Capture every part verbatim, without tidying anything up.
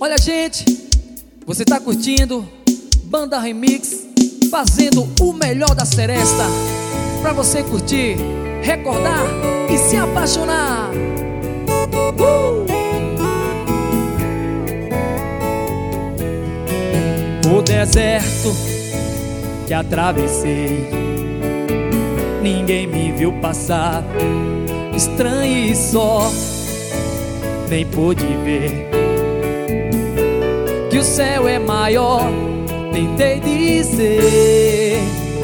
Olha, gente, você tá curtindo Banda Remix, fazendo o melhor da seresta pra você curtir, recordar e se apaixonar. uh! O deserto que atravessei, ninguém me viu passar, estranho e só, nem pude ver que o céu é maior. Tentei dizer,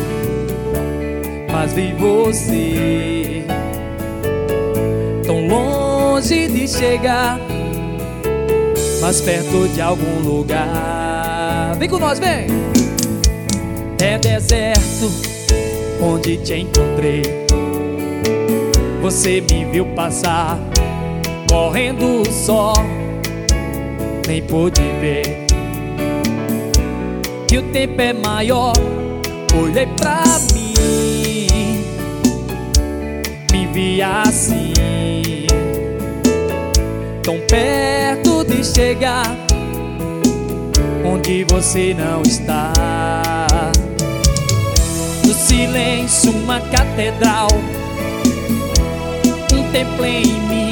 mas vi você tão longe de chegar, mas perto de algum lugar. Vem com nós, vem! É deserto onde te encontrei, você me viu passar, correndo só, nem pude ver que o tempo é maior. Olhei pra mim, me vi assim, tão perto de chegar onde você não está. No silêncio uma catedral, um templo em mim,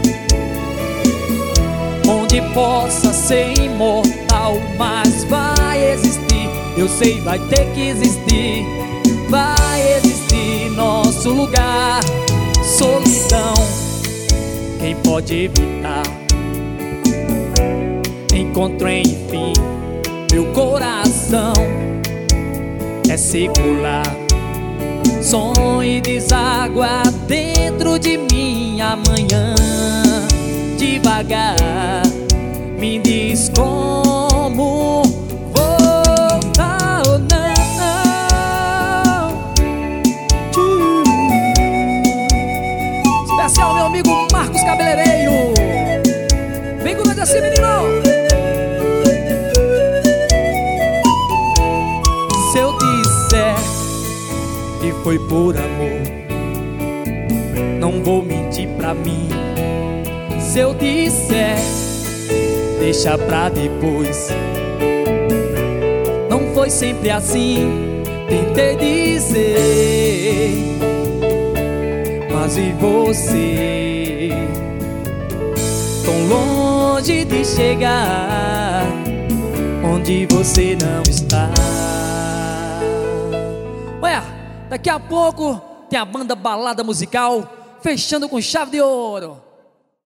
onde possa ser imortal, mas vai existir. Eu sei, vai ter que existir, vai existir nosso lugar. Solidão, quem pode evitar? Encontro enfim, meu coração é circular. Sonho e deságua dentro de mim amanhã. Devagar, me diz como voltar ou não. Especial meu amigo Marcos Cabeleireiro. Vem com nós assim, menino. Se eu disser que foi por amor, não vou mentir pra mim. Se eu disser, deixa pra depois, não foi sempre assim. Tentei dizer, mas e você tão longe de chegar onde você não está. Ué, daqui a pouco tem a banda Balada Musical fechando com chave de ouro.